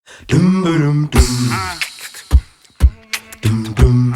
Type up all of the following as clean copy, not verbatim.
Dum dum dum dum dum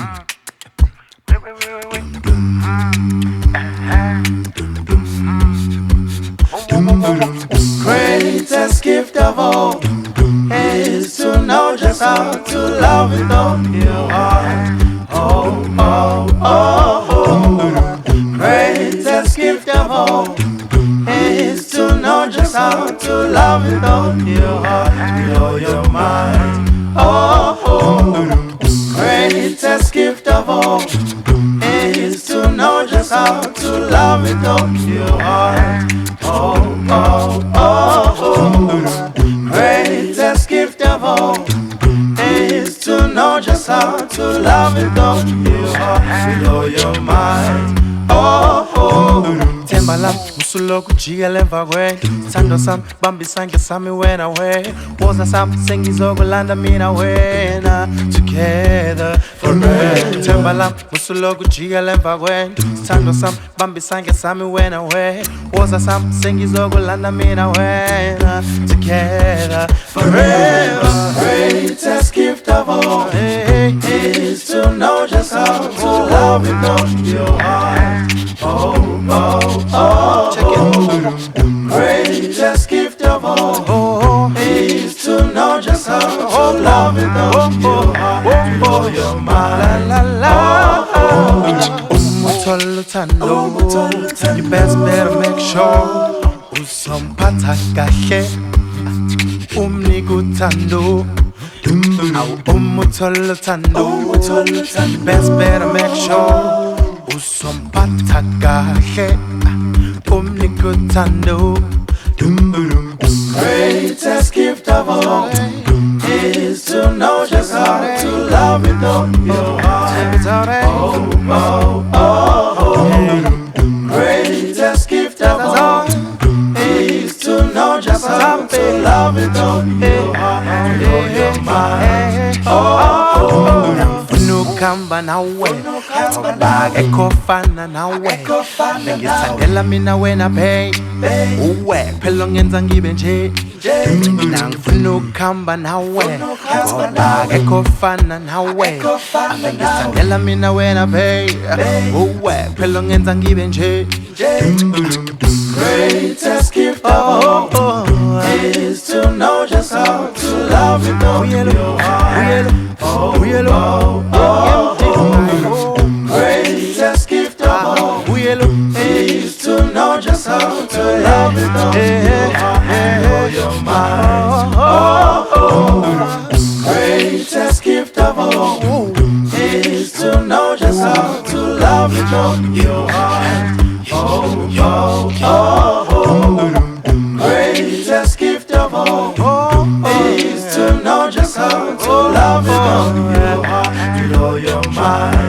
Greatest gift of all is to know just how to love with all your heart. Oh, oh, oh, oh. Greatest gift of all is to know just how to love with all your heart, with all your mind. Oh, oh. Greatest gift of all is to know just how to love with all your heart. Oh, oh, oh, oh. Greatest gift of all is to know just how to love with all your heart, with all your mind. Oh, oh. Themba lam usuloku jikela emva kwendlu sithando sami bamba isandla sami wena we woza sami sengizokulanda mina wena together forever. Themba lam usuloku jikela emva kwendlu sithando sami bamba isandla sami wena we woza sami sengizokulanda mina wena together forever. Greatest gift of all is to know just how to love with all your heart. Oh, oh, oh. Check it. Greatest gift of all is to know just how to love with all your heart, with all your mind. La la la. Umuthola uthando, you best better make sure uzomphatha kahle, umnika uthando. Umuthola uthando, you best better make sure uzomphatha kahle, umnika uthando. Greatest gift of all is to know just how to love with all your heart. Oh, oh, oh, oh. Greatest gift of all is to know just how to love with all your heart, with all your mind. Oh, oh. Unokhamba nawe ekofana nawe ngithandela mina wena babe uwe phela ngenza ngibe nje mina ngifuna ukuhamba nawe ekofana nawe ngithandela mina wena babe uwe phela ngenza ngibe nje. Greatest gift of all is to know just how to love with all your heart. Oh, oh, oh. Greatest gift of all is to know just how to love with all your heart and all your mind. Oh, oh. Greatest gift of all is to know just how to love with all your heart. Oh, oh, oh, oh. Greatest gift of all is to know just how to love with all your heart, with all your mind.